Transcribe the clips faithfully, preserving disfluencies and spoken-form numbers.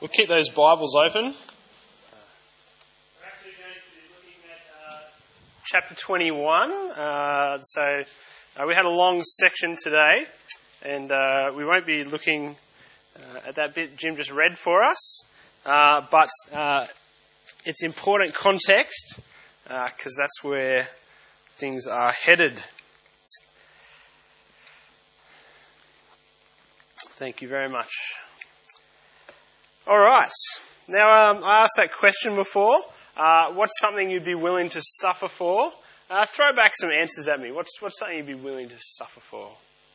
We'll keep those Bibles open. We're actually going to be looking at uh, chapter twenty-one. Uh, so uh, we had a long section today, and uh, we won't be looking uh, at that bit Jim just read for us. Uh, but uh, it's important context because uh, that's where things are headed. Thank you very much. All right. Now, um, I asked that question before. Uh, what's something you'd be willing to suffer for? Uh, throw back some answers at me. What's what's something you'd be willing to suffer for?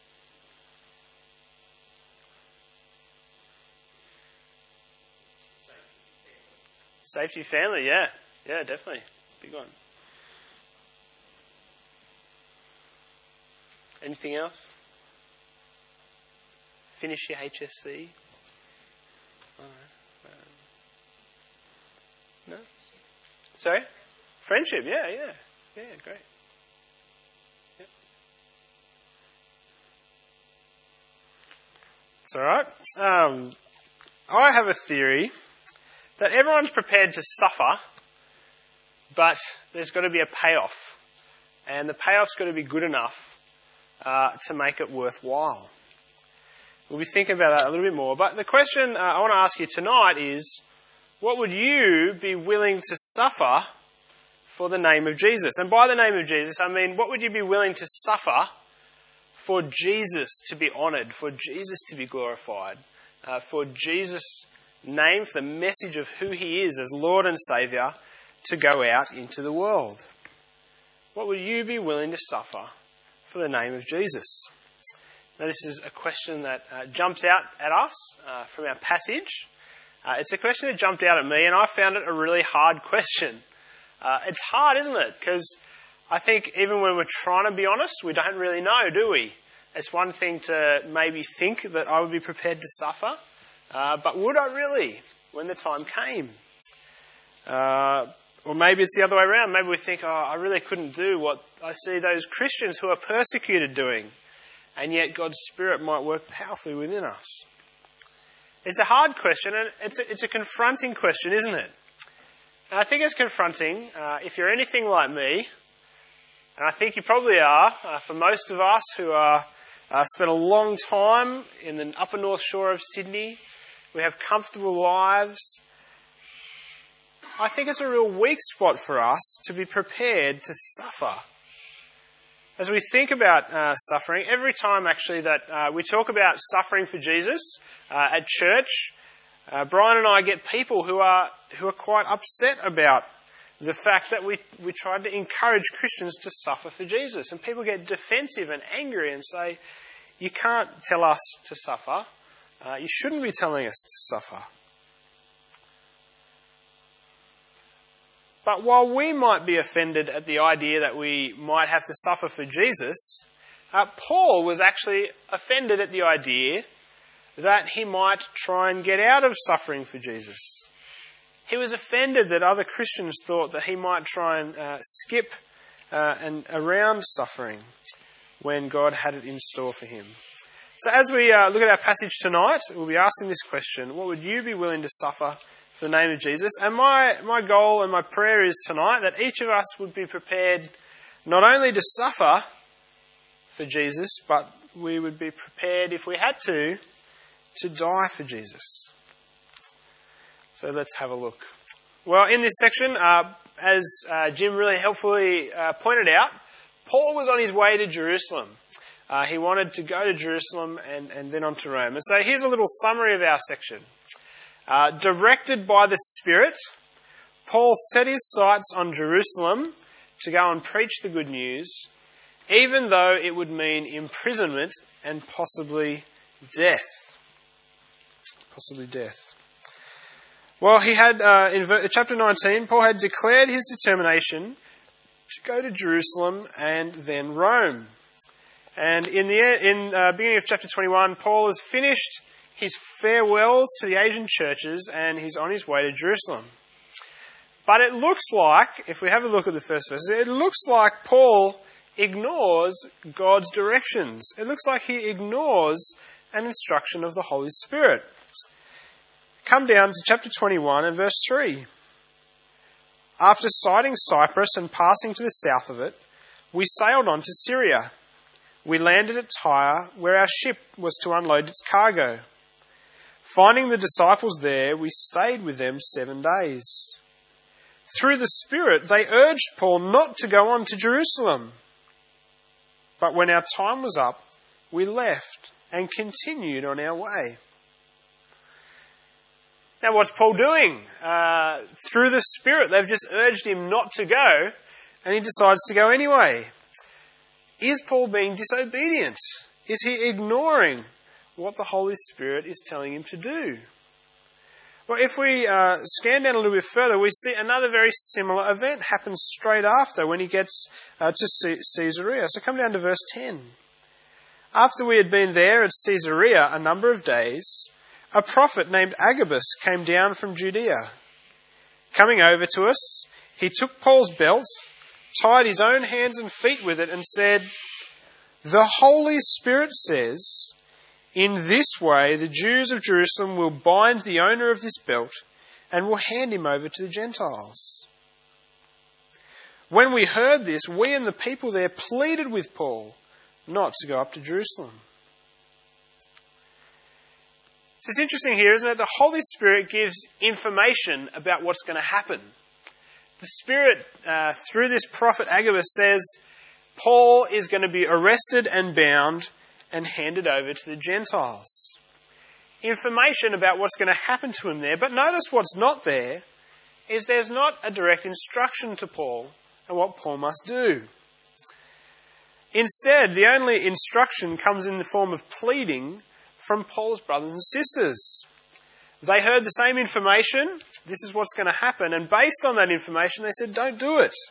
Safety, family, yeah. Yeah, definitely. Big one. Anything else? Finish your H S C? No? Sorry? Friendship, yeah, yeah. Yeah, great. Yep. It's alright. Um, I have a theory that everyone's prepared to suffer, but there's got to be a payoff. And the payoff's got to be good enough uh, to make it worthwhile. We'll be thinking about that a little bit more. But the question uh, I want to ask you tonight is, what would you be willing to suffer for the name of Jesus? And by the name of Jesus, I mean, what would you be willing to suffer for Jesus to be honoured, for Jesus to be glorified, uh, for Jesus' name, for the message of who he is as Lord and Saviour to go out into the world? What would you be willing to suffer for the name of Jesus? Now, this is a question that uh, jumps out at us uh, from our passage. Uh, it's a question that jumped out at me, and I found it a really hard question. Uh, it's hard, isn't it? Because I think even when we're trying to be honest, we don't really know, do we? It's one thing to maybe think that I would be prepared to suffer, uh, but would I really when the time came? Uh, or maybe it's the other way around. Maybe we think, oh, I really couldn't do what I see those Christians who are persecuted doing. And yet God's Spirit might work powerfully within us. It's a hard question, and it's a, it's a confronting question, isn't it? And I think it's confronting uh, if you're anything like me, and I think you probably are, uh, for most of us who are uh, spent a long time in the upper north shore of Sydney. We have comfortable lives. I think it's a real weak spot for us to be prepared to suffer. As we think about uh, suffering, every time actually that uh, we talk about suffering for Jesus uh, at church, uh, Brian and I get people who are who are quite upset about the fact that we, we tried to encourage Christians to suffer for Jesus. And people get defensive and angry and say, you can't tell us to suffer. Uh, you shouldn't be telling us to suffer. But while we might be offended at the idea that we might have to suffer for Jesus, uh, Paul was actually offended at the idea that he might try and get out of suffering for Jesus. He was offended that other Christians thought that he might try and uh, skip uh, and around suffering when God had it in store for him. So as we uh, look at our passage tonight, we'll be asking this question: what would you be willing to suffer for the name of Jesus? And my, my goal and my prayer is tonight that each of us would be prepared not only to suffer for Jesus, but we would be prepared, if we had to, to die for Jesus. So let's have a look. Well, in this section, uh, as uh, Jim really helpfully uh, pointed out, Paul was on his way to Jerusalem. Uh, he wanted to go to Jerusalem and, and then on to Rome. And so here's a little summary of our section. Uh, directed by the Spirit, Paul set his sights on Jerusalem to go and preach the good news, even though it would mean imprisonment and possibly death. Possibly death. Well, he had, uh, in chapter nineteen, Paul had declared his determination to go to Jerusalem and then Rome. And in the in uh, beginning of chapter twenty-one, Paul has finished his farewells to the Asian churches and he's on his way to Jerusalem. But it looks like, if we have a look at the first verse, it looks like Paul ignores God's directions. It looks like he ignores an instruction of the Holy Spirit. come down to chapter twenty-one and verse three. After sighting Cyprus and passing to the south of it, we sailed on to Syria. We landed at Tyre, where our ship was to unload its cargo. Finding the disciples there, we stayed with them seven days. Through the Spirit, they urged Paul not to go on to Jerusalem. But when our time was up, we left and continued on our way. Now, what's Paul doing? Uh, through the Spirit, they've just urged him not to go, and he decides to go anyway. Is Paul being disobedient? Is he ignoring what the Holy Spirit is telling him to do? Well, if we uh, scan down a little bit further, we see another very similar event happen straight after when he gets uh, to Caesarea. So come down to verse ten. After we had been there at Caesarea a number of days, a prophet named Agabus came down from Judea. Coming over to us, he took Paul's belt, tied his own hands and feet with it, and said, "The Holy Spirit says, in this way the Jews of Jerusalem will bind the owner of this belt and will hand him over to the Gentiles." When we heard this, we and the people there pleaded with Paul not to go up to Jerusalem. So it's interesting here, isn't it? The Holy Spirit gives information about what's going to happen. The Spirit, uh, through this prophet Agabus, says Paul is going to be arrested and bound and handed over to the Gentiles. Information about what's going to happen to him there. But notice what's not there is there's not a direct instruction to Paul and what Paul must do. Instead, the only instruction comes in the form of pleading from Paul's brothers and sisters. They heard the same information. This is what's going to happen. And based on that information, they said, don't do it.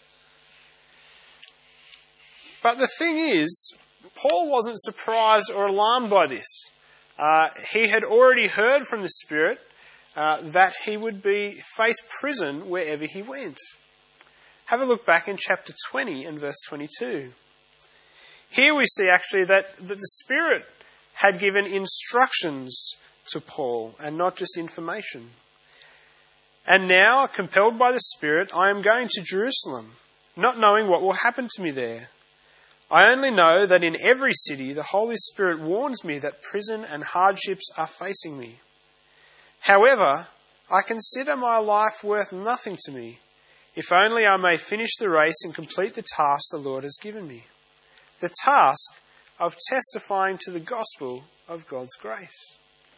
But the thing is, Paul wasn't surprised or alarmed by this. Uh, he had already heard from the Spirit uh, that he would be face prison wherever he went. Have a look back in chapter twenty and verse twenty-two. Here we see actually that, that the Spirit had given instructions to Paul and not just information. "And now, compelled by the Spirit, I am going to Jerusalem, not knowing what will happen to me there. I only know that in every city the Holy Spirit warns me that prison and hardships are facing me. However, I consider my life worth nothing to me, if only I may finish the race and complete the task the Lord has given me, the task of testifying to the gospel of God's grace."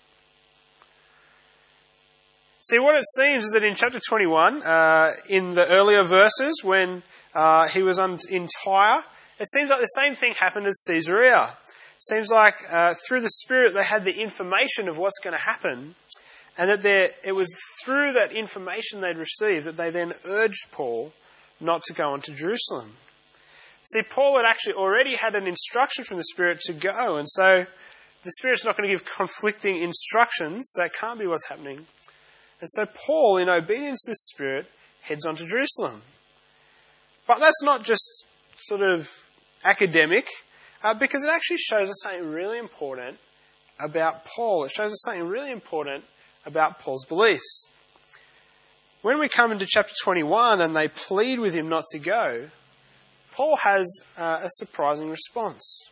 See, what it seems is that in chapter twenty-one, uh, in the earlier verses, when uh, he was on, in Tyre, it seems like the same thing happened at Caesarea. It seems like uh, through the Spirit they had the information of what's going to happen, and that it was through that information they'd received that they then urged Paul not to go on to Jerusalem. See, Paul had actually already had an instruction from the Spirit to go, and so the Spirit's not going to give conflicting instructions. That can't be what's happening. And so Paul, in obedience to the Spirit, heads on to Jerusalem. But that's not just sort of academic, uh, because it actually shows us something really important about Paul. It shows us something really important about Paul's beliefs. When we come into chapter twenty-one and they plead with him not to go, Paul has uh, a surprising response.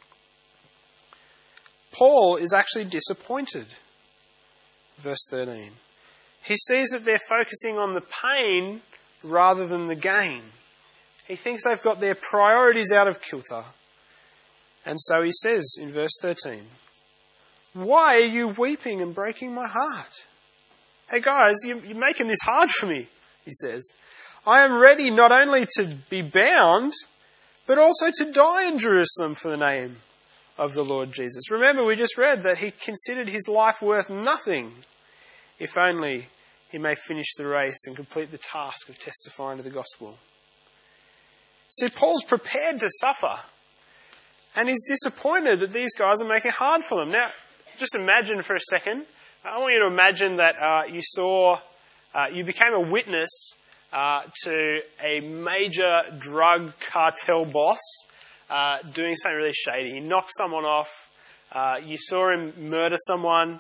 Paul is actually disappointed. Verse thirteen. He sees that they're focusing on the pain rather than the gain. He thinks they've got their priorities out of kilter. And so he says in verse thirteen, "Why are you weeping and breaking my heart? Hey guys, you're making this hard for me," he says. "I am ready not only to be bound, but also to die in Jerusalem for the name of the Lord Jesus." Remember, we just read that he considered his life worth nothing, if only he may finish the race and complete the task of testifying to the gospel. See, Paul's prepared to suffer, and he's disappointed that these guys are making it hard for them. Now, just imagine for a second, I want you to imagine that uh, you saw, uh, you became a witness uh, to a major drug cartel boss uh, doing something really shady. He knocked someone off, uh, you saw him murder someone,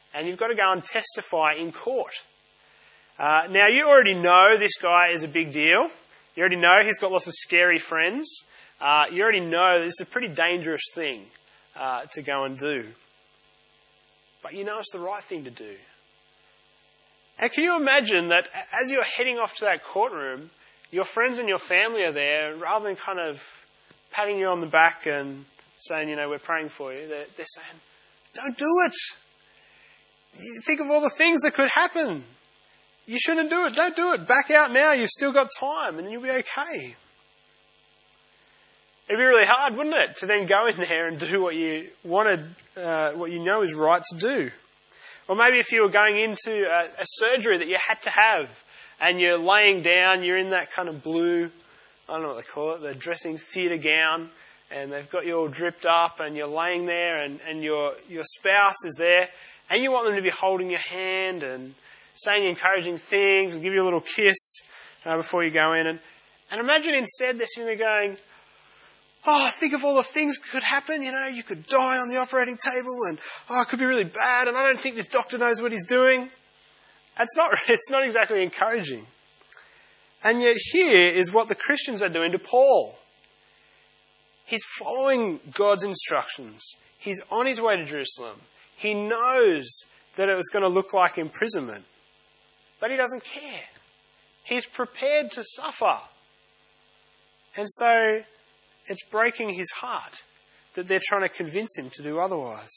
and you've got to go and testify in court. Uh, now, you already know this guy is a big deal. You already know he's got lots of scary friends. Uh, you already know this is a pretty dangerous thing uh, to go and do. But you know it's the right thing to do. And can you imagine that as you're heading off to that courtroom, your friends and your family are there, rather than kind of patting you on the back and saying, you know, we're praying for you, they're, they're saying, don't do it. You think of all the things that could happen. You shouldn't do it. Don't do it. Back out now. You've still got time and you'll be okay. It'd be really hard, wouldn't it, to then go in there and do what you wanted, uh, what you know is right to do. Or maybe if you were going into a, a surgery that you had to have and you're laying down, you're in that kind of blue, I don't know what they call it, the dressing theatre gown, and they've got you all dripped up and you're laying there and, and your, your spouse is there and you want them to be holding your hand and saying encouraging things and give you a little kiss uh, before you go in. And, and imagine instead they're sitting there going, oh, think of all the things that could happen. You know, you could die on the operating table and, oh, it could be really bad and I don't think this doctor knows what he's doing. That's not, it's not exactly encouraging. And yet here is what the Christians are doing to Paul. He's following God's instructions. He's on his way to Jerusalem. He knows that it was going to look like imprisonment. But he doesn't care. He's prepared to suffer. And so it's breaking his heart that they're trying to convince him to do otherwise.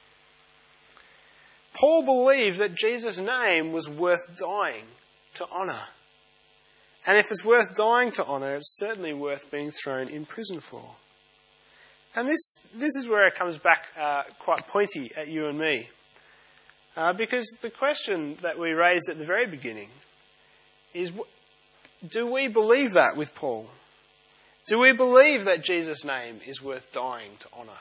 Paul believed that Jesus' name was worth dying to honour. And if it's worth dying to honour, it's certainly worth being thrown in prison for. And this, this is where it comes back uh, quite pointy at you and me. Uh, because the question that we raised at the very beginning is, do we believe that with Paul? Do we believe that Jesus' name is worth dying to honour?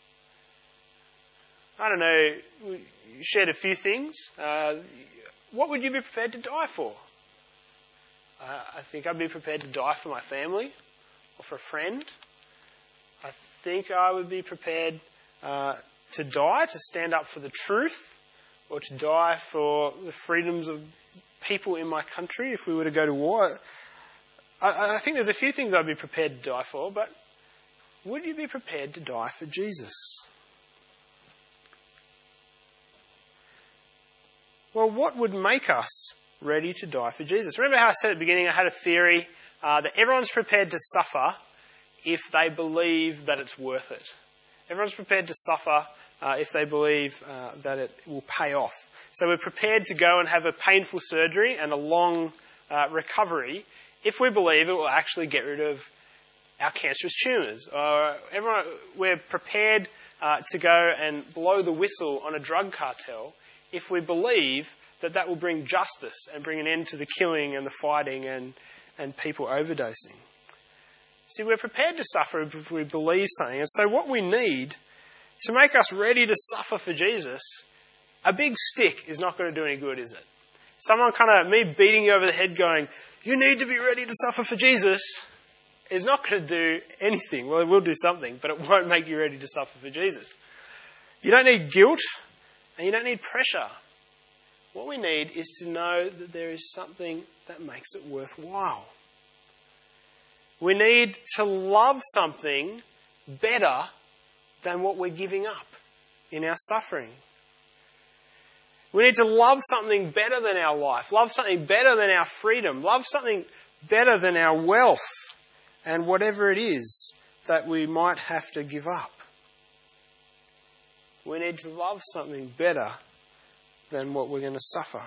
I don't know, you shared a few things. Uh, what would you be prepared to die for? Uh, I think I'd be prepared to die for my family or for a friend. I think I would be prepared uh, to die, to stand up for the truth, or to die for the freedoms of people in my country if we were to go to war. I, I think there's a few things I'd be prepared to die for, but would you be prepared to die for Jesus? Well, what would make us ready to die for Jesus? Remember how I said at the beginning I had a theory uh, that everyone's prepared to suffer if they believe that it's worth it. Everyone's prepared to suffer Uh, if they believe uh, that it will pay off. So we're prepared to go and have a painful surgery and a long uh, recovery if we believe it will actually get rid of our cancerous tumours. Uh, everyone, we're prepared uh, to go and blow the whistle on a drug cartel if we believe that that will bring justice and bring an end to the killing and the fighting and, and people overdosing. See, we're prepared to suffer if we believe something. And so what we need to make us ready to suffer for Jesus, a big stick is not going to do any good, is it? Someone kind of, me beating you over the head going, you need to be ready to suffer for Jesus, is not going to do anything. Well, it will do something, but it won't make you ready to suffer for Jesus. You don't need guilt and you don't need pressure. What we need is to know that there is something that makes it worthwhile. We need to love something better than what we're giving up in our suffering. We need to love something better than our life, love something better than our freedom, love something better than our wealth and whatever it is that we might have to give up. We need to love something better than what we're going to suffer.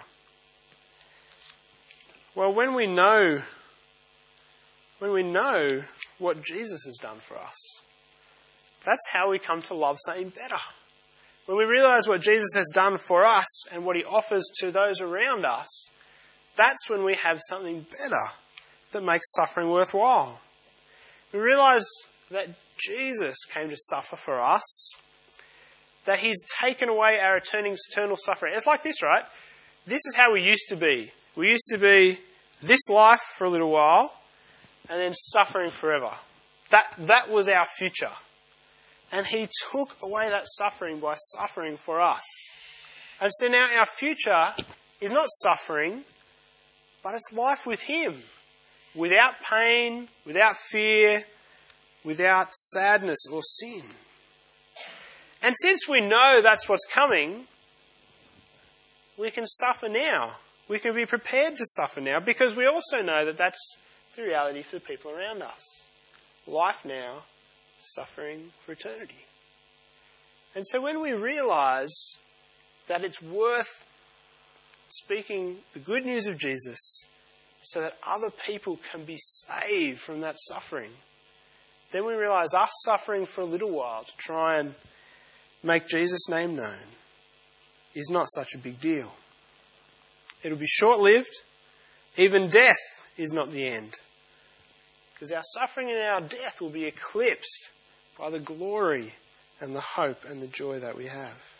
Well, when we know, when we know what Jesus has done for us, that's how we come to love something better. When we realise what Jesus has done for us and what he offers to those around us, that's when we have something better that makes suffering worthwhile. We realise that Jesus came to suffer for us, that he's taken away our eternal suffering. It's like this, right? This is how we used to be. We used to be this life for a little while and then suffering forever. That, that was our future. And he took away that suffering by suffering for us. And so now our future is not suffering, but it's life with him. Without pain, without fear, without sadness or sin. And since we know that's what's coming, we can suffer now. We can be prepared to suffer now because we also know that that's the reality for the people around us. Life now, suffering for eternity. And so when we realise that it's worth speaking the good news of Jesus so that other people can be saved from that suffering, then we realise us suffering for a little while to try and make Jesus' name known is not such a big deal. It'll be short-lived. Even death is not the end. Because our suffering and our death will be eclipsed by the glory and the hope and the joy that we have.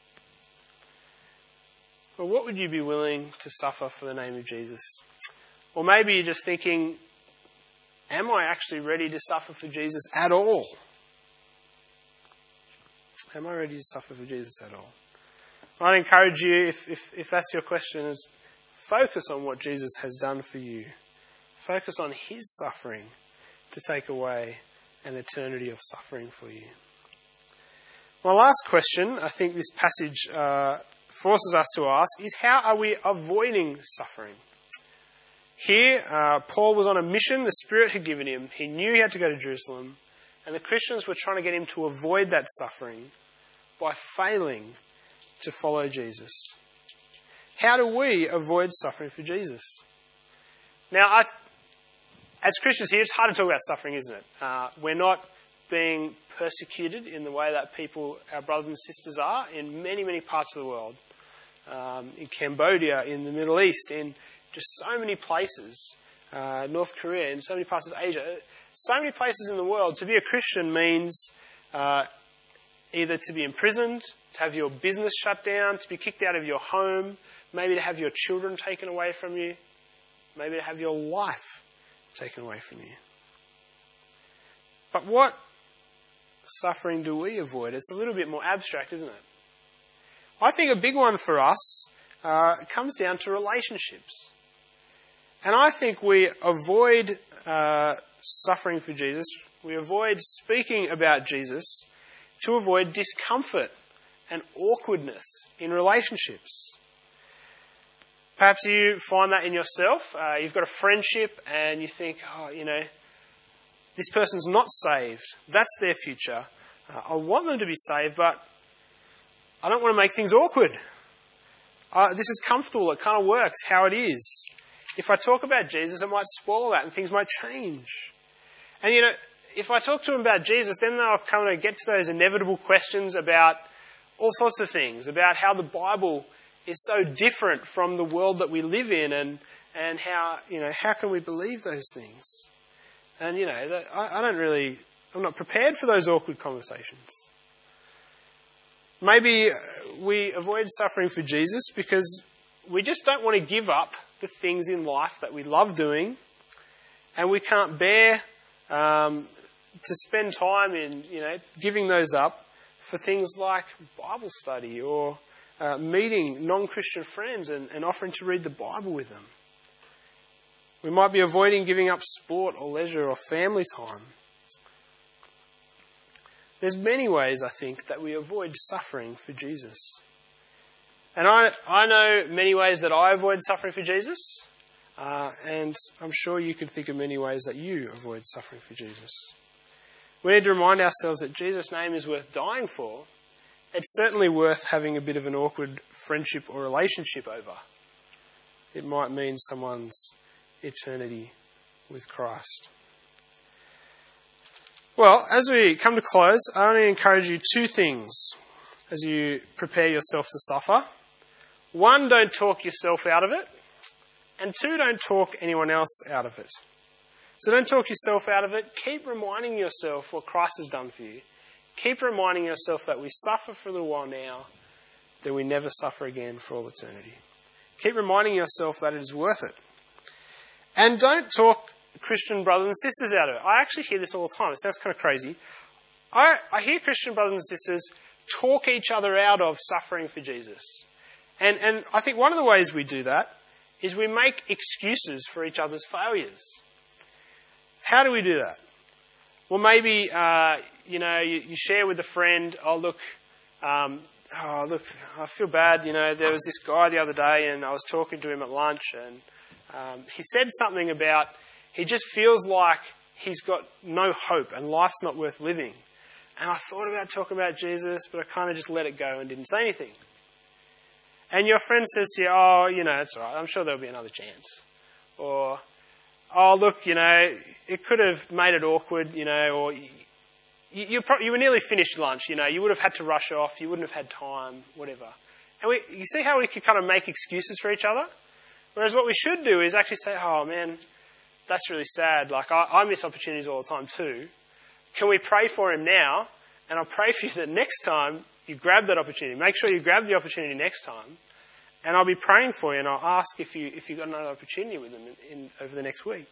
Well, what would you be willing to suffer for the name of Jesus? Or maybe you're just thinking, am I actually ready to suffer for Jesus at all? Am I ready to suffer for Jesus at all? I'd encourage you, if, if, if that's your question, is focus on what Jesus has done for you. Focus on his suffering to take away an eternity of suffering for you. My last question, I think this passage uh, forces us to ask, is how are we avoiding suffering? Here, uh, Paul was on a mission the Spirit had given him. He knew he had to go to Jerusalem, and the Christians were trying to get him to avoid that suffering by failing to follow Jesus. How do we avoid suffering for Jesus? Now, I, as Christians here, it's hard to talk about suffering, isn't it? Uh, we're not being persecuted in the way that people, our brothers and sisters are in many, many parts of the world. Um, in Cambodia, in the Middle East, in just so many places, uh, North Korea, in so many parts of Asia, so many places in the world. To be a Christian means uh, either to be imprisoned, to have your business shut down, to be kicked out of your home, maybe to have your children taken away from you, maybe to have your life taken away from you. But what suffering do we avoid? It's a little bit more abstract, isn't it? I think a big one for us uh, comes down to relationships. And I think we avoid uh, suffering for Jesus, we avoid speaking about Jesus to avoid discomfort and awkwardness in relationships. Perhaps you find that in yourself. Uh, you've got a friendship and you think, oh, you know, this person's not saved. That's their future. Uh, I want them to be saved, but I don't want to make things awkward. Uh, this is comfortable. It kind of works how it is. If I talk about Jesus, it might spoil that and things might change. And, you know, if I talk to them about Jesus, then they'll come to get to those inevitable questions about all sorts of things, about how the Bible is so different from the world that we live in and, and how, you know, how can we believe those things? And, you know, that, I, I don't really, I'm not prepared for those awkward conversations. Maybe we avoid suffering for Jesus because we just don't want to give up the things in life that we love doing, and we can't bear um, to spend time in, you know, giving those up for things like Bible study or uh, meeting non-Christian friends and, and offering to read the Bible with them. We might be avoiding giving up sport or leisure or family time. There's many ways, I think, that we avoid suffering for Jesus. And I, I know many ways that I avoid suffering for Jesus. Uh, and I'm sure you can think of many ways that you avoid suffering for Jesus. We need to remind ourselves that Jesus' name is worth dying for. It's certainly worth having a bit of an awkward friendship or relationship over. It might mean someone's eternity with Christ. Well, as we come to close, I only encourage you two things as you prepare yourself to suffer. One, don't talk yourself out of it. And two, don't talk anyone else out of it. So don't talk yourself out of it. Keep reminding yourself what Christ has done for you. Keep reminding yourself that we suffer for a little while now, that we never suffer again for all eternity. Keep reminding yourself that it is worth it. And don't talk Christian brothers and sisters out of it. I actually hear this all the time. It sounds kind of crazy. I, I hear Christian brothers and sisters talk each other out of suffering for Jesus. And, and I think one of the ways we do that is we make excuses for each other's failures. How do we do that? Well, maybe, uh, you know, you, you share with a friend, oh, look, um, oh, look, I feel bad. You know, there was this guy the other day and I was talking to him at lunch and um, he said something about he just feels like he's got no hope and life's not worth living. And I thought about talking about Jesus, but I kind of just let it go and didn't say anything. And your friend says to you, oh, you know, it's all right. I'm sure there'll be another chance. Or, oh, look, you know, it could have made it awkward, you know, or you, you, pro- you were nearly finished lunch, you know, you would have had to rush off, you wouldn't have had time, whatever. And we, you see how we could kind of make excuses for each other? Whereas what we should do is actually say, oh, man, that's really sad. Like, I, I miss opportunities all the time too. Can we pray for him now? And I'll pray for you that next time you grab that opportunity. Make sure you grab the opportunity next time. And I'll be praying for you and I'll ask if you if you've got another opportunity with them in, in, over the next week.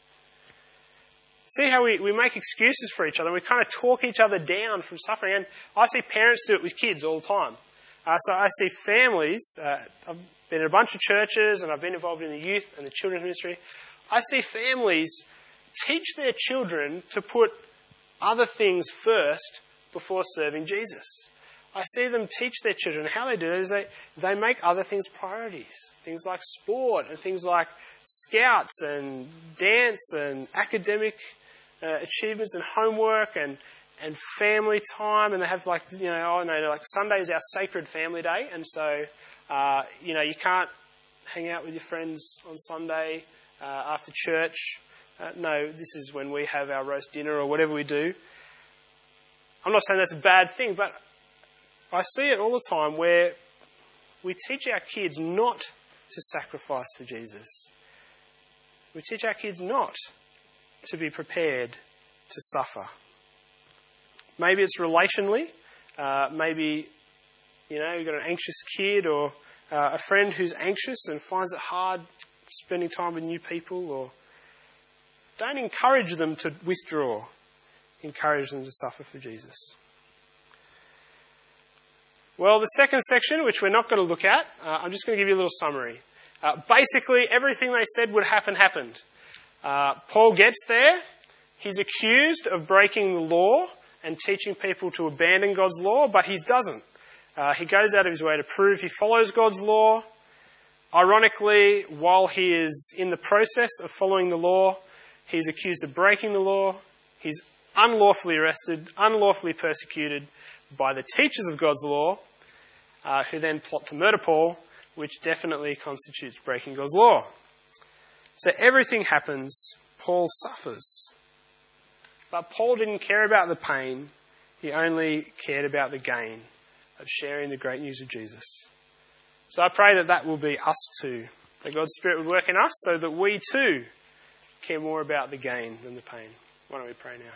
See how we, we make excuses for each other. We kind of talk each other down from suffering. And I see parents do it with kids all the time. Uh, so I see families. Uh, I've been in a bunch of churches and I've been involved in the youth and the children's ministry. I see families teach their children to put other things first before serving Jesus. I see them teach their children. How they do it is they, they make other things priorities. Things like sport and things like scouts and dance and academic uh, achievements and homework and, and family time. And they have like, you know, oh no, like Sunday is our sacred family day. And so, uh, you know, you can't hang out with your friends on Sunday uh, after church. Uh, no, this is when we have our roast dinner or whatever we do. I'm not saying that's a bad thing, but I see it all the time where we teach our kids not to sacrifice for Jesus. We teach our kids not to be prepared to suffer. Maybe it's relationally. Uh, maybe, you know, you've got an anxious kid or uh, a friend who's anxious and finds it hard spending time with new people. Or don't encourage them to withdraw. Encourage them to suffer for Jesus. Well, the second section, which we're not going to look at, uh, I'm just going to give you a little summary. Uh, basically, everything they said would happen happened. Uh, Paul gets there. He's accused of breaking the law and teaching people to abandon God's law, but he doesn't. Uh, he goes out of his way to prove he follows God's law. Ironically, while he is in the process of following the law, he's accused of breaking the law. He's unlawfully arrested, unlawfully persecuted by the teachers of God's law, uh, who then plot to murder Paul, which definitely constitutes breaking God's law. So everything happens, Paul suffers. But Paul didn't care about the pain, he only cared about the gain of sharing the great news of Jesus. So I pray that that will be us too, that God's Spirit would work in us so that we too care more about the gain than the pain. Why don't we pray now?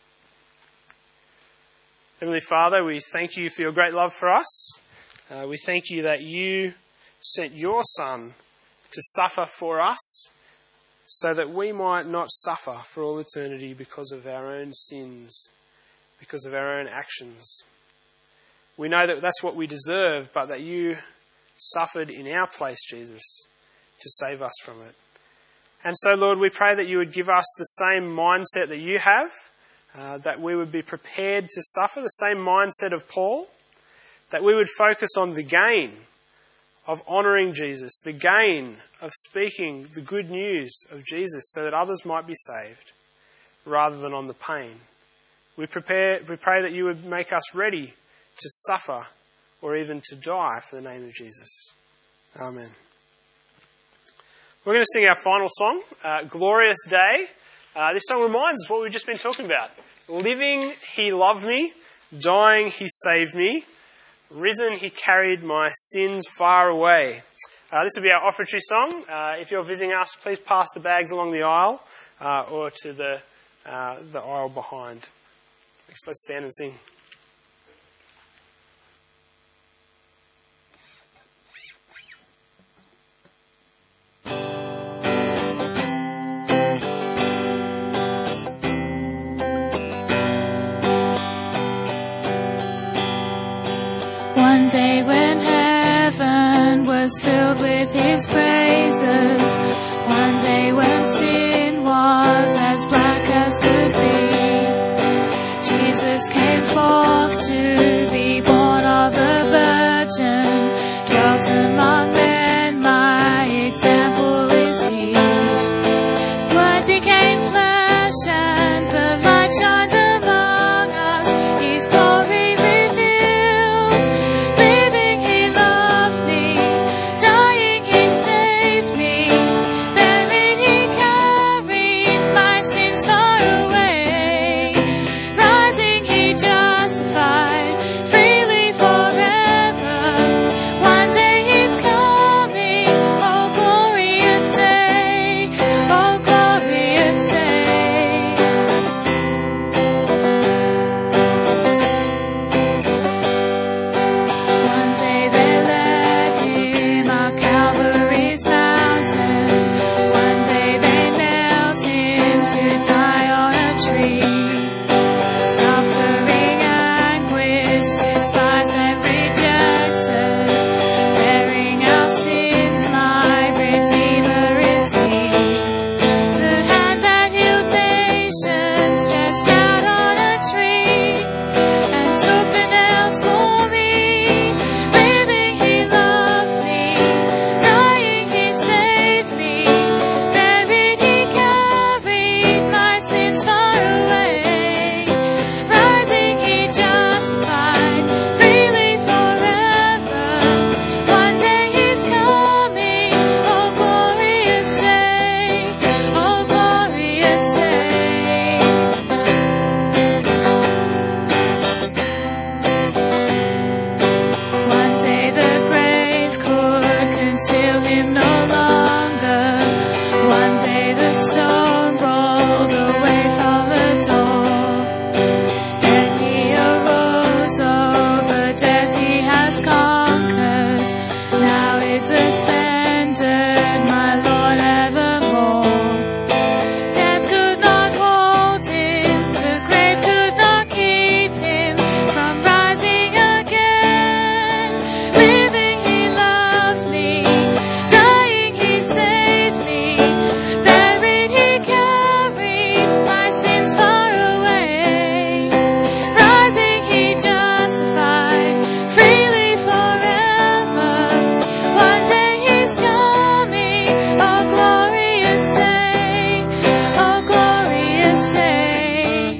Heavenly Father, we thank you for your great love for us. Uh, we thank you that you sent your Son to suffer for us so that we might not suffer for all eternity because of our own sins, because of our own actions. We know that that's what we deserve, but that you suffered in our place, Jesus, to save us from it. And so, Lord, we pray that you would give us the same mindset that you have, Uh, that we would be prepared to suffer, the same mindset of Paul, that we would focus on the gain of honouring Jesus, the gain of speaking the good news of Jesus so that others might be saved, rather than on the pain. We prepare, we pray that you would make us ready to suffer or even to die for the name of Jesus. Amen. We're going to sing our final song, uh, Glorious Day. Uh, this song reminds us what we've just been talking about. Living, he loved me. Dying, he saved me. Risen, he carried my sins far away. Uh, this will be our offertory song. Uh, if you're visiting us, please pass the bags along the aisle uh, or to the uh, the aisle behind. Let's stand and sing. One day when heaven heaven was filled with his praises. One day when sin was as black as could be, Jesus came forth to be born of a virgin, dwelt among men, my example is he. Word became flesh and the light shined among us, his glory revealed. Living he loved me, dying he saved me, buried he carried my sins far away, rising he justified freely forever. One day he's coming, oh glorious day, oh glorious day. One day they led him up Calvary's mountain. One day they nailed him to die on a tree. Suffering, anguish, despised and rejected, bearing our sins, my Redeemer is he. The hand that healed nations stretched out on a tree and took the nails for me. Living he loved me, dying he saved me, buried he carried my sins far away, rising he justified freely forever. One day he's coming, oh glorious day, oh glorious day. One day the grave could conceal him no longer. One day the stone rolled away from the door. Then he arose, over death he has conquered. Now is ascended, my Lord evermore. Death could not hold him, the grave could not keep him from rising again. Living he loved me, dying he saved me, buried he carried my sins far away, rising he justified freely forever. One day he's coming, oh glorious day, oh glorious day.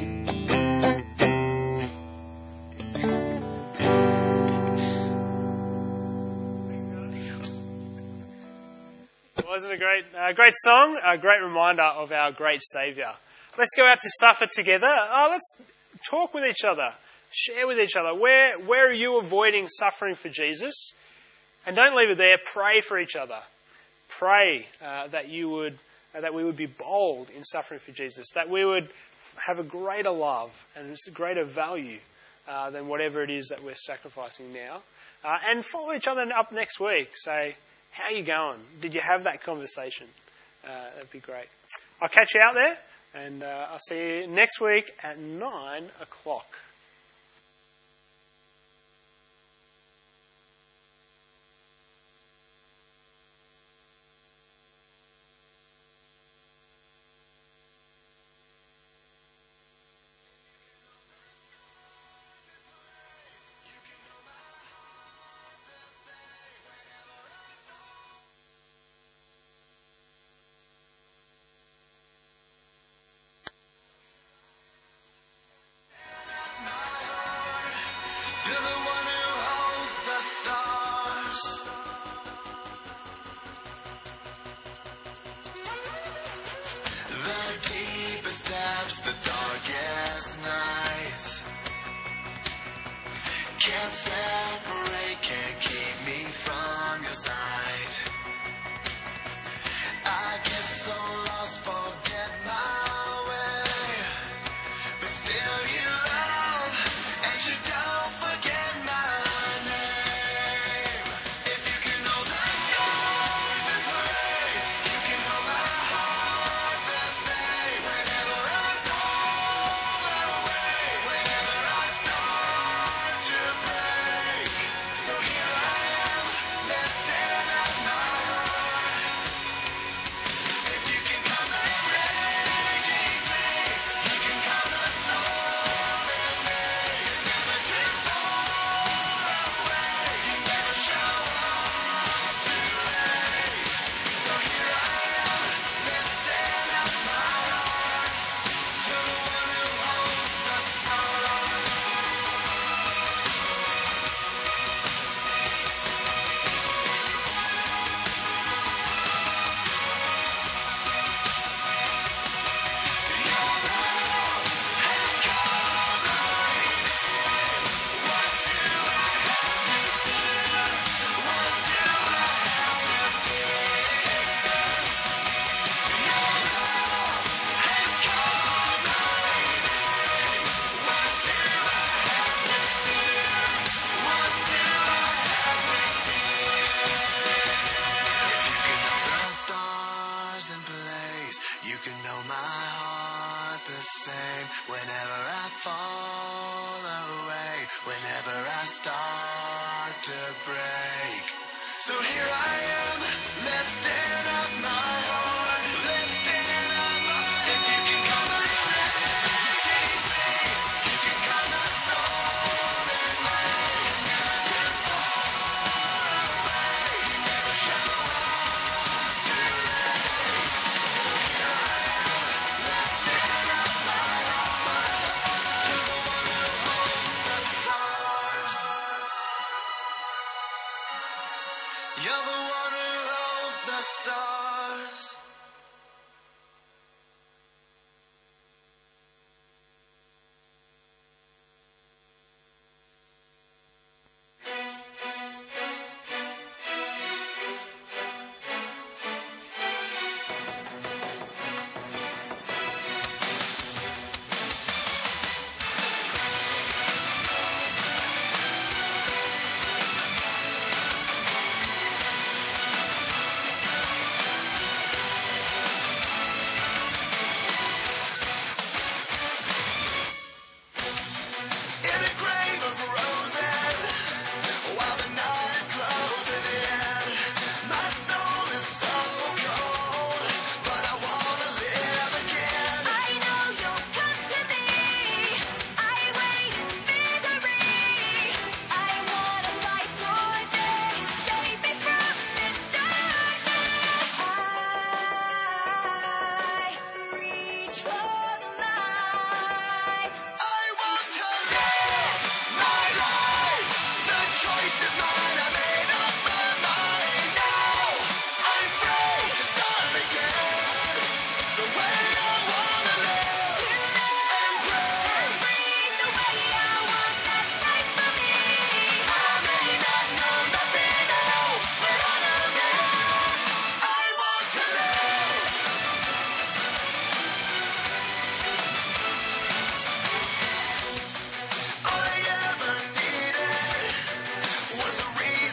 Wasn't it a great, uh, great song? A great reminder of our great Saviour. Let's go out to suffer together. Oh, let's talk with each other, share with each other. Where where are you avoiding suffering for Jesus? And don't leave it there. Pray for each other. Pray uh, that you would uh, that we would be bold in suffering for Jesus. That we would have a greater love and a greater value uh, than whatever it is that we're sacrificing now. Uh, and follow each other up next week. Say, how are you going? Did you have that conversation? Uh, that'd be great. I'll catch you out there, and uh, I'll see you next week at nine o'clock. To the one who holds the stars, the deepest depths, the darkest nights, can't separate, can't keep me from your sight. I get so lost, forget my way, but still you love, and you don't forget my name. If you can hold the stars in place, you can hold my heart the same. Whenever I fall away, whenever I start to break, so here I start to break. So here I am, lifting up my heart, lifting up my heart. If you can come and T C, you can come and storm and rain. Never too far away, never show up too late. So here I am, lifting up my heart to the one who holds the stars. You're the one who holds the stars. In a grave of roses, while the night is closing in, my soul is so cold, but I wanna live again. I know you'll come to me. I wait in misery. I wanna fight for this. Save me from this darkness. I reach for the light. I want to live my life. The choice is mine. I made up my mind now. I'm free to start again. The way I wanna live and breathe. Breathe the way I want. That's right for me. I may not know nothing else, but I know this. I want to live. All I ever needed was a reason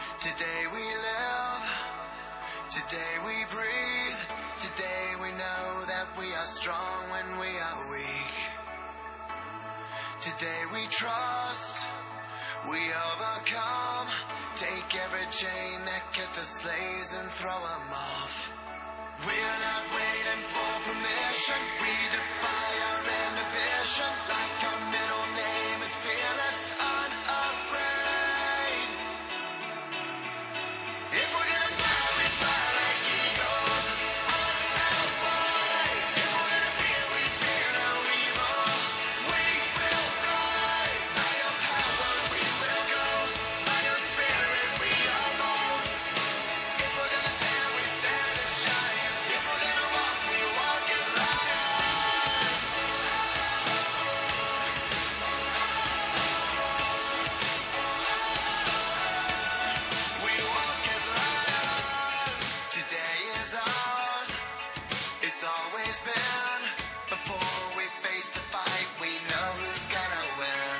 Today we live, today we breathe, today we know that we are strong when we are weak. Today we trust, we overcome, take every chain that kept us slaves and throw them off. We're not waiting for permission, we defy our inhibition, like our middle name is fearless, unafraid. If we're gonna fly, we fly like eagles, us and wide. If we're gonna fear, we fear no evil. We will rise, by your power we will go, by your spirit we are bold. If we're gonna stand, we stand as giants. If we're gonna walk, we walk as lions. We walk as lions. Today is ours. It's always been. Before we face the fight, we know who's gonna win.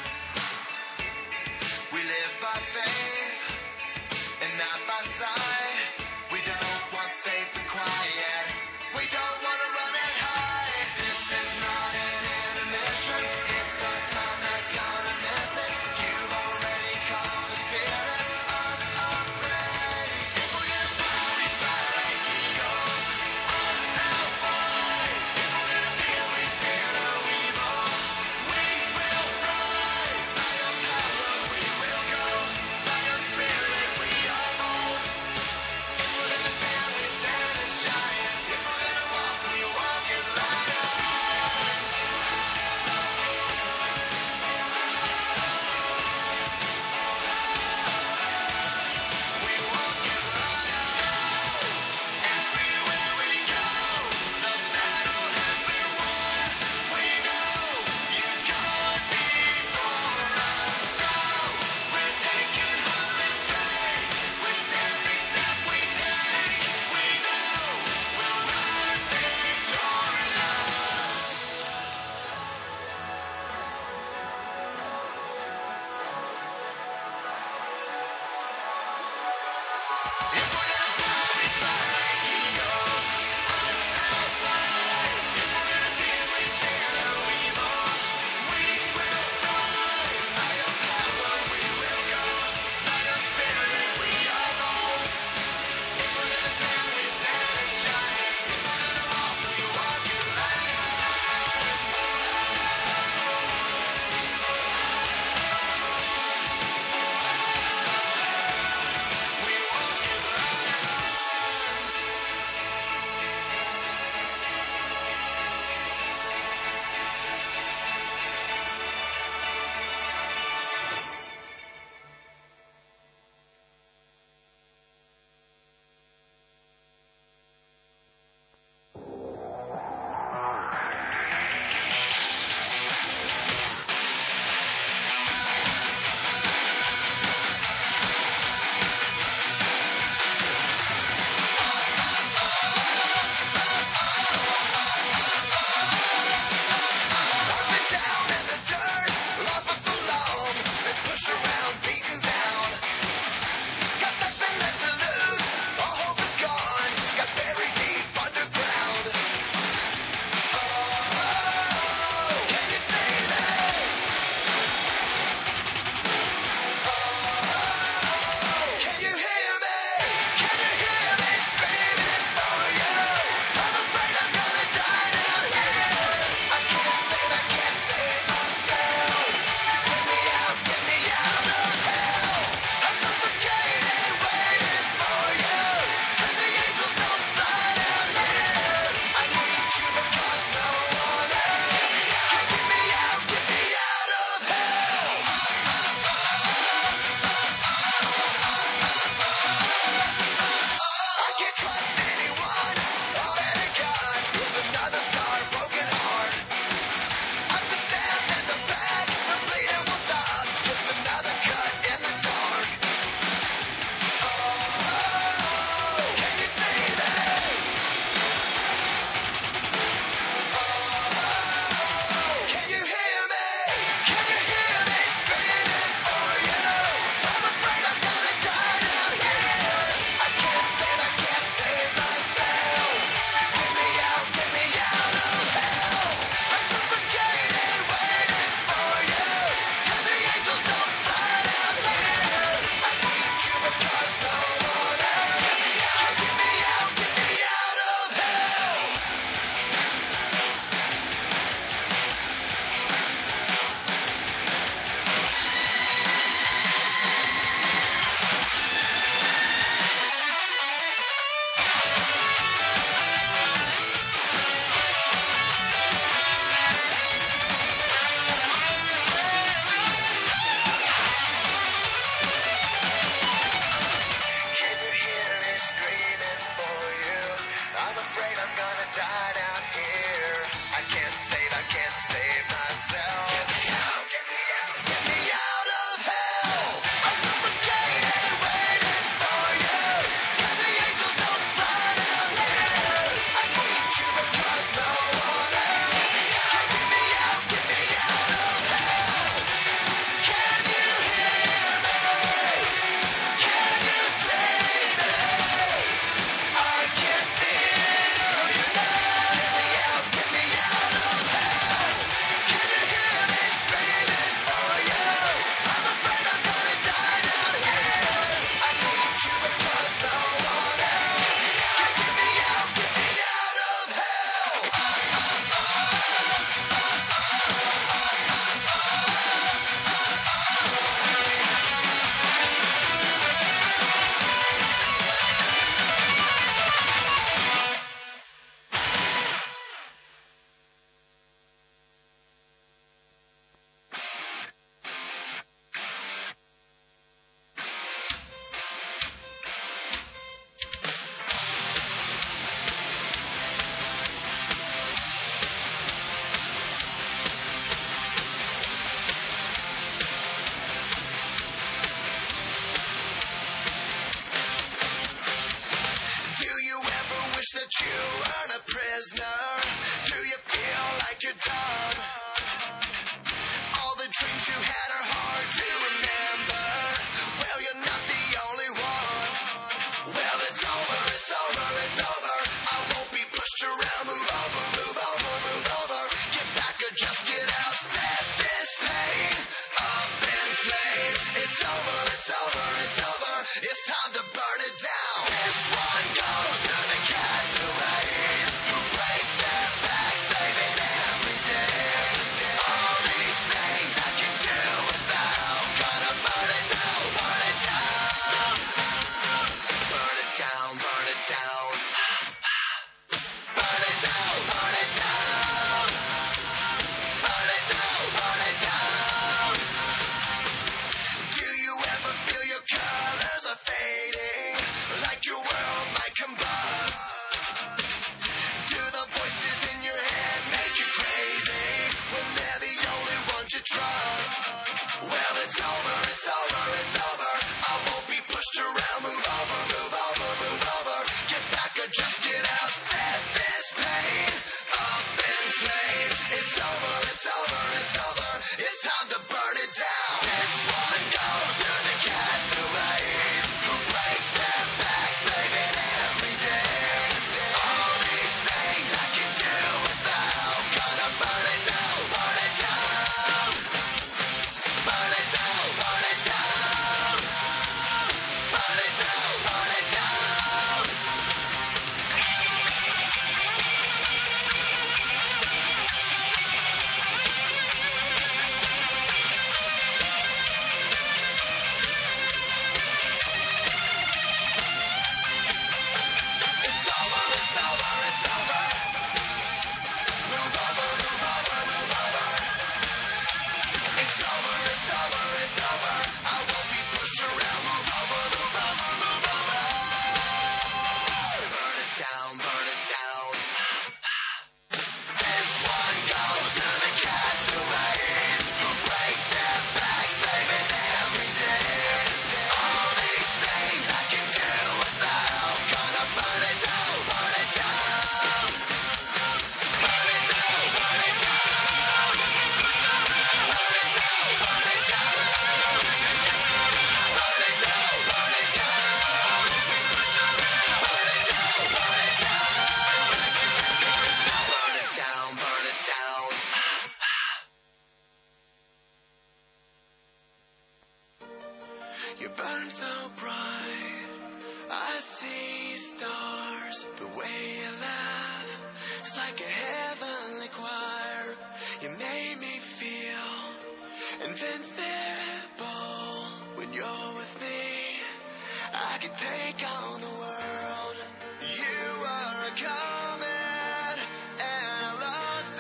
We live by faith and not by sight. We don't want safe and quiet. We don't want to run and hide. This is not an intermission. It's our time, not gonna miss it. You've already called us fearless, unafraid. If we're gonna fly, we fly like eagles, us and wide. If we're gonna fear, we fear no evil. We will rise, by your power we will go, by It's over, it's over, it's over. It's time to burn it down. This one goes to the castaways who break their backs, saving every day. All these things I can do without. Gonna burn it down, burn it down. Burn it down, burn it down. Burn it down, burn it down. Burn it down, burn it down. Do you ever feel your colors are fading? Like your world might combust? Do the voices in your head make you crazy when they're the only ones you trust? Well, it's over, it's over, it's over. I won't be pushed around. Move over, move over, move over. Get back or just get out. Set this pain up in flames. It's over, it's over, it's over. It's time to burn it down. This one goes to the castaways who break their backs, saving every day. All these things I can do without. Gonna burn it down, burn it down. Burn it down, burn it down. Burn it down, burn it down. It's over, it's over, it's over. Move over, move over, move over. It's over, it's over, it's over. I won't be pushed around. Move over, move over, move over. Burn it down, burn it down. This one goes to the castaways who break their backs, saving every day. All these things I can do without. Gonna burn it down, burn it down. Burn it down, burn it down. Burn it down, burn it down. Burn it down, burn it down. Burn it down, burn it down. Burn it down, burn it down. You burn so bright, I see stars. The way you laugh, it's like a heavenly choir. You made me feel invincible. When you're with me, I can take on the world. You are a comet, and I lost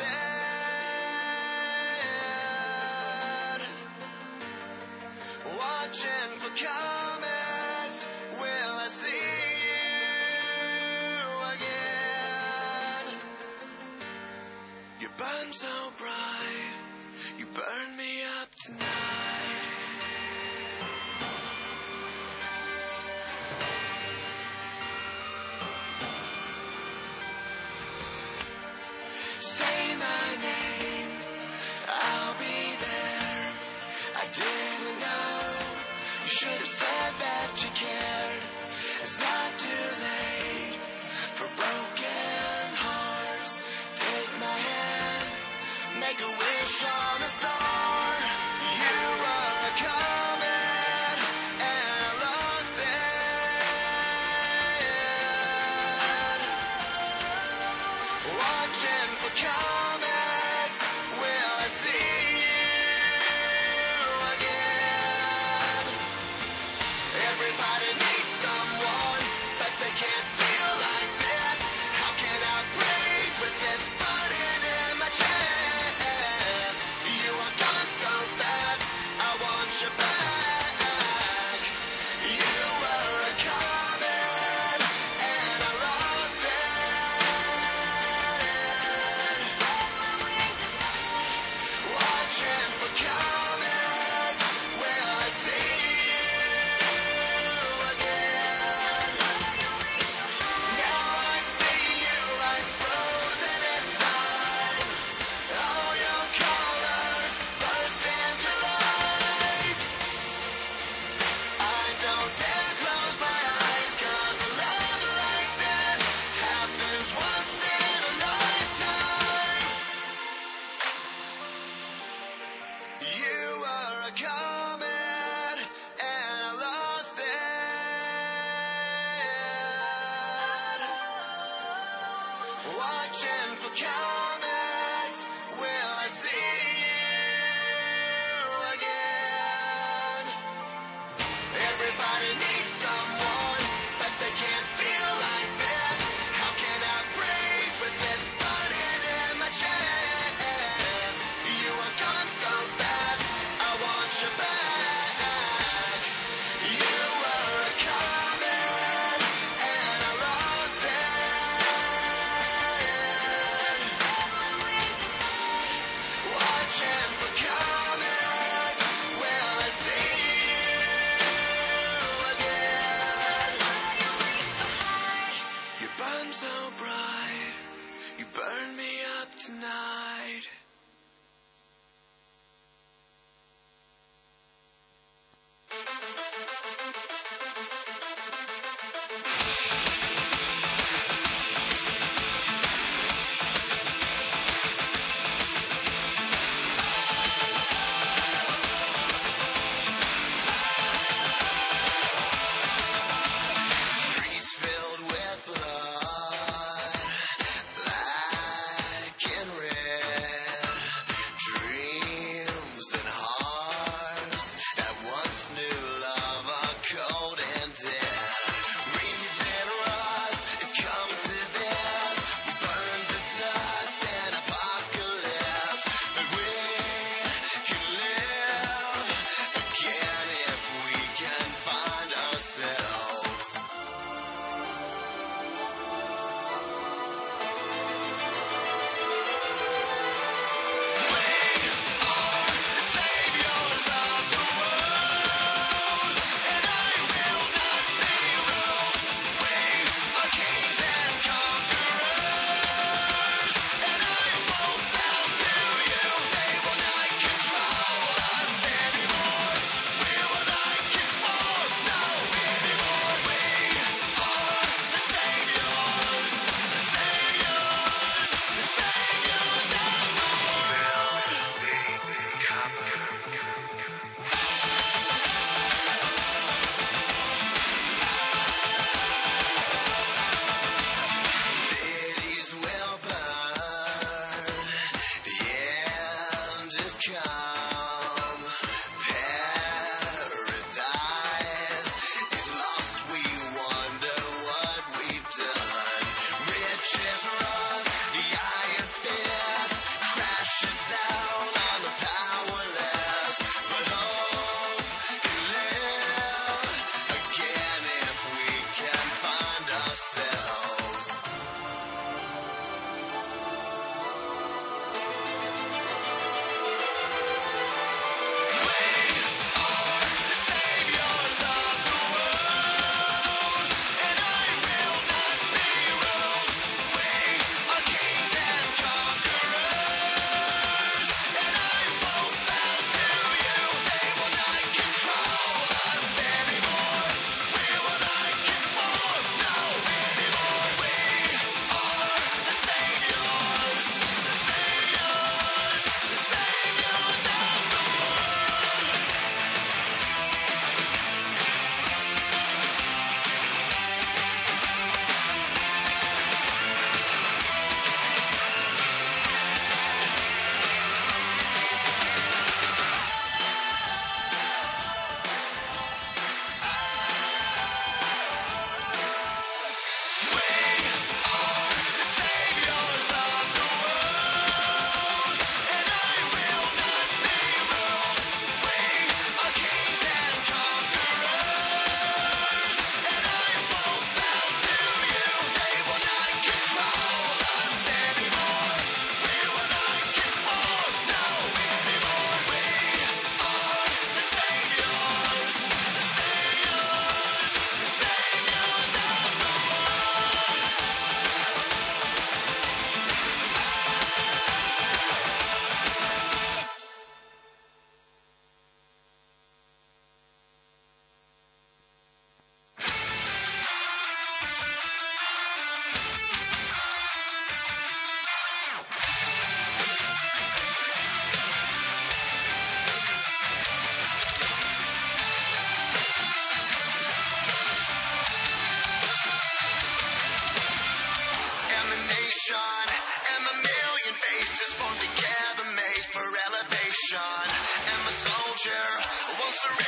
it. Watching for comets, will I see you again? You burn so bright, you burn me up tonight. Say my name, I'll be there. I didn't know. You should have said that you cared. It's not too late for broken hearts. Take my hand, make a wish on a star. You are a comet, and I lost it. Watching for comets, will I see you again? Everybody needs someone, but they can't feel like this. How can I breathe with this burning in my chest?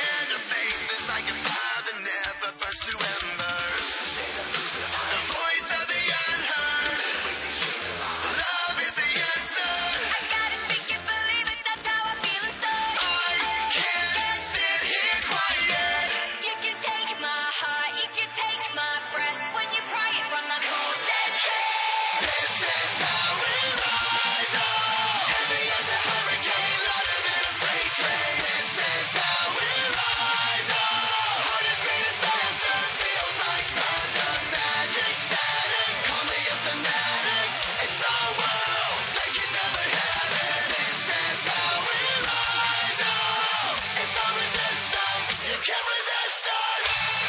hand of faith is like a fire that never burns to embers. The voice of the unheard. Love is the answer. I gotta speak it, believe it, that's how I feel inside. I can't sit here quiet. You can take my heart, you can take my breath when you pry it from the cold dead tree. This is how we rise up. Heavy as a hurricane, louder than a freight train. This is how we rise up. Heart is beating faster, feels like thunder. Magic static, call me a fanatic. It's our world, they can never have it. This is how we rise up. It's our resistance, you can't resist us.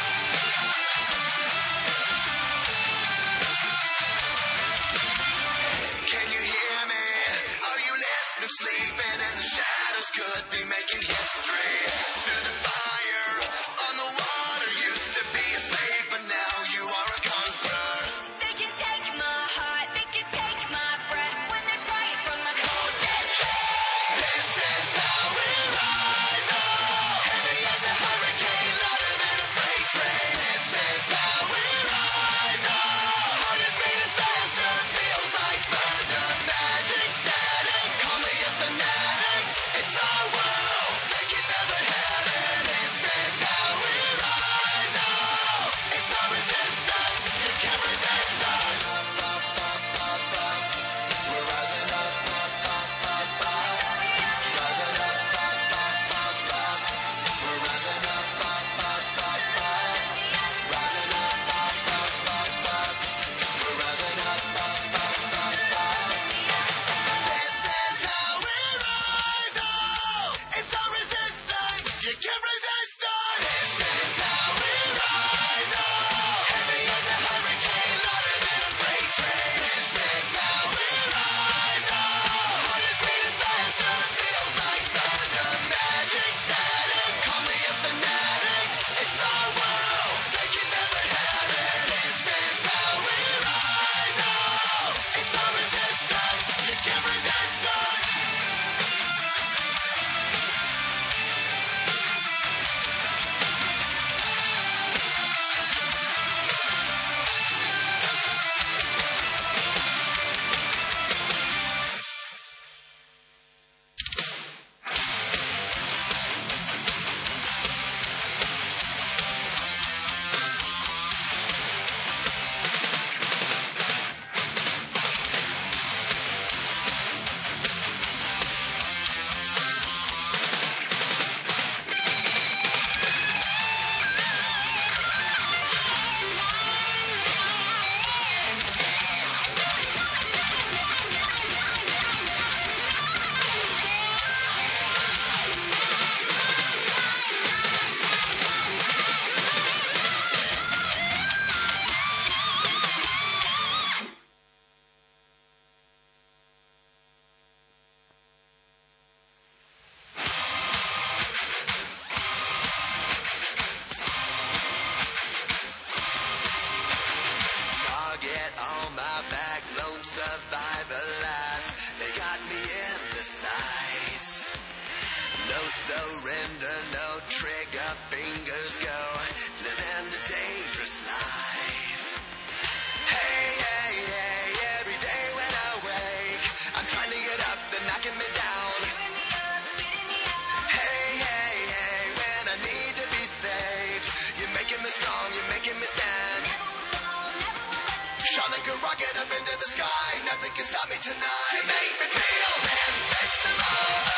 Can you hear me? Are you listening, sleeping? And the shadows could be making history. Through the fire, on the water, used to be a slave, but now you are a conqueror. They can take my heart, they can take my breath when they pry it from the cold dead tree. This is how we rise up. Heavy as a hurricane, louder than a freight train. This is how we rise up. Heart is beating faster, feels like thunder. Magic static, call me a fanatic. It's our world, they can never have it. This is how we rise up. It's our resistance, you can't resist us. Up, up, up, up, up. We're rising up, up, up, up, up. Rising up, up, up, up, up. We're rising up, up, up, up, up. Rising up, up, up, up, up. We're rising up, up, up, up, up. This is how we rise up. It's our resistance. You can't resist us. This is how we rise up. Heavy as a hurricane, louder than a freight train. This is how we rise up. Heart is beating faster, feels like thunder. Magic static, call me a fanatic. It's our world, they can never have it. This is how we rise up. It's our resistance, you can't resist us. Target on my back, lone survivor last. They got me in the sights. No surrender, no trigger, fingers go. Living a dangerous life. Hey, hey, hey, every day when I wake, I'm trying to get up, they're knocking me down. Cheering me up, spitting me out. Hey, hey, hey, when I need to be saved, you're making me strong, you're making me stand. Never will fall, never will fall. Shot like a rocket up into the sky, nothing can stop me tonight. You make me feel invincible.